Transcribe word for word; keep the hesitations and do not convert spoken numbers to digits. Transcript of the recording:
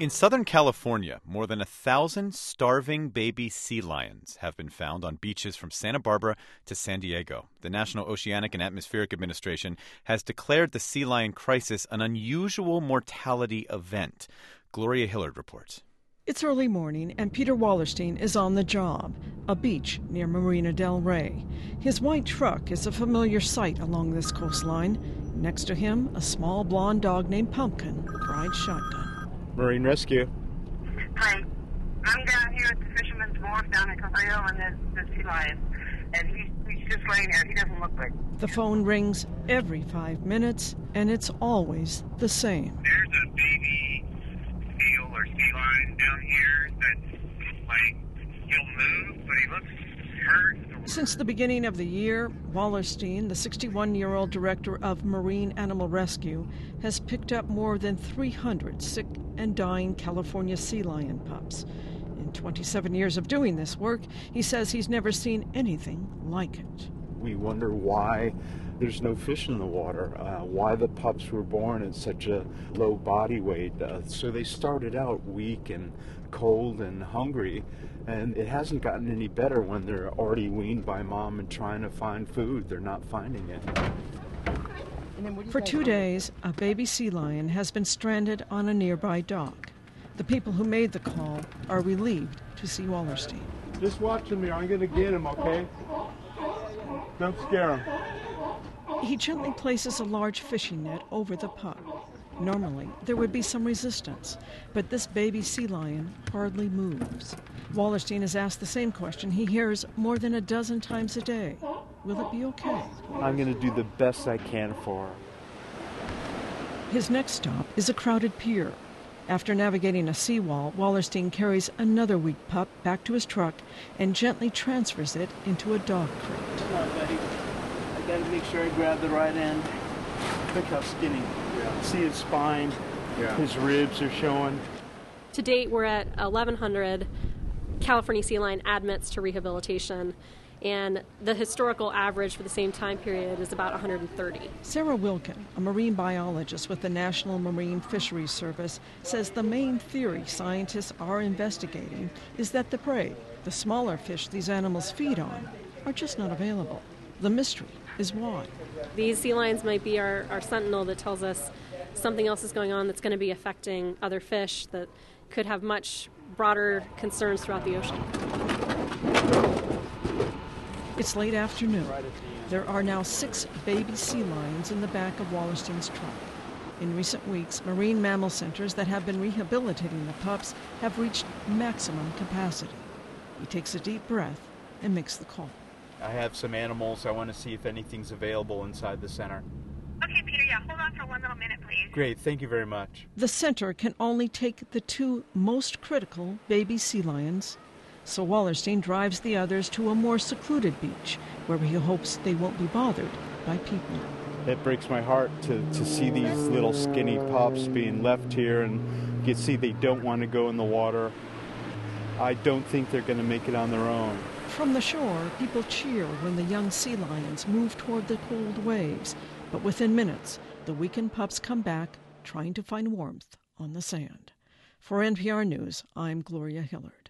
In Southern California, more than a thousand starving baby sea lions have been found on beaches from Santa Barbara to San Diego. The National Oceanic and Atmospheric Administration has declared the sea lion crisis an unusual mortality event. Gloria Hillard reports. It's early morning, and Peter Wallerstein is on the job, a beach near Marina del Rey. His white truck is a familiar sight along this coastline. Next to him, a small blonde dog named Pumpkin rides shotgun. Marine Rescue. Hi. I'm down here at the Fisherman's Wharf down at Cabrillo, and there's the sea lion. And he's, he's just laying there. He doesn't look good. The phone rings every five minutes, and it's always the same. There's a baby seal or sea lion down here that's like, he'll move, but he looks hurt. Since the beginning of the year, Wallerstein, the sixty-one-year-old director of Marine Animal Rescue, has picked up more than three hundred sick and dying California sea lion pups. In twenty-seven years of doing this work, he says he's never seen anything like it. We wonder why there's no fish in the water, uh, why the pups were born at such a low body weight. Uh, so they started out weak and cold and hungry, and it hasn't gotten any better when they're already weaned by mom and trying to find food. They're not finding it. For two days, a baby sea lion has been stranded on a nearby dock. The people who made the call are relieved to see Wallerstein. Just watch him here. I'm going to get him, okay? Don't scare him. He gently places a large fishing net over the pup. Normally, there would be some resistance, but this baby sea lion hardly moves. Wallerstein is asked the same question he hears more than a dozen times a day. Will it be okay? I'm going to do the best I can for her. His next stop is a crowded pier. After navigating a seawall, Wallerstein carries another weak pup back to his truck and gently transfers it into a dog crate. Come on, buddy. I got to make sure I grab the right end. Look how skinny. Yeah. See his spine. Yeah. His ribs are showing. To date, we're at eleven hundred California sea lion admits to rehabilitation, and the historical average for the same time period is about one hundred thirty. Sarah Wilkin, a marine biologist with the National Marine Fisheries Service, says the main theory scientists are investigating is that the prey, the smaller fish these animals feed on, are just not available. The mystery is why. These sea lions might be our, our sentinel that tells us something else is going on that's going to be affecting other fish that could have much broader concerns throughout the ocean. It's late afternoon. There are now six baby sea lions in the back of Wallerstein's truck. In recent weeks, marine mammal centers that have been rehabilitating the pups have reached maximum capacity. He takes a deep breath and makes the call. I have some animals. I want to see if anything's available inside the center. Okay, Peter, yeah, hold on for one little minute, please. Great, thank you very much. The center can only take the two most critical baby sea lions, so Wallerstein drives the others to a more secluded beach where he hopes they won't be bothered by people. It breaks my heart to, to see these little skinny pups being left here, and you can see they don't want to go in the water. I don't think they're going to make it on their own. From the shore, people cheer when the young sea lions move toward the cold waves, but within minutes, the weakened pups come back trying to find warmth on the sand. For N P R News, I'm Gloria Hillard.